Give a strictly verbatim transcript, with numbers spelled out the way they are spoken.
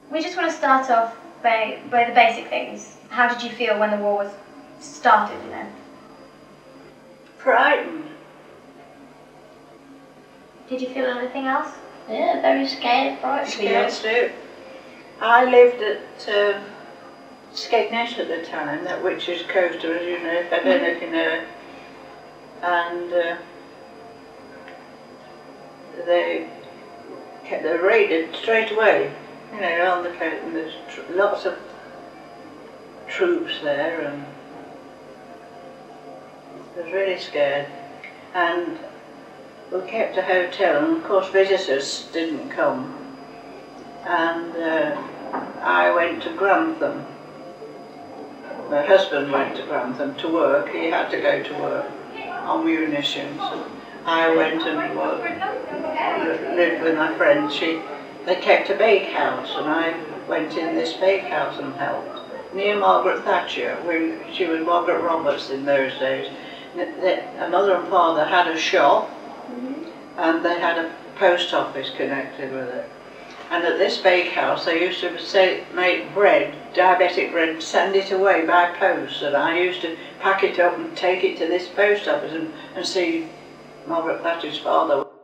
We just want to start off by, by the basic things. How did you feel when the war was started, you know? Frightened. Did you feel anything else? Yeah, very scared, frightened. Scared too. I lived at uh, Skegness at the time, that Witches Cove, as you know, I don't know if you know it. And uh, they kept they raided straight away, you know, on the coast, and there's tr lots of troops there, and I was really scared. And we kept a hotel, and of course visitors didn't come. And uh, I went to Grantham. My husband went to Grantham to work. He had to go to work on munitions. I went and worked, lived with my friend. She, they kept a bakehouse, and I went in this bakehouse and helped. Near Margaret Thatcher, we, she was Margaret Roberts in those days. Her mother and father had a shop, and they had a post office connected with it. And at this bakehouse they used to say, make bread, diabetic bread, send it away by post, and I used to pack it up and take it to this post office and, and see Margaret Thatcher's father.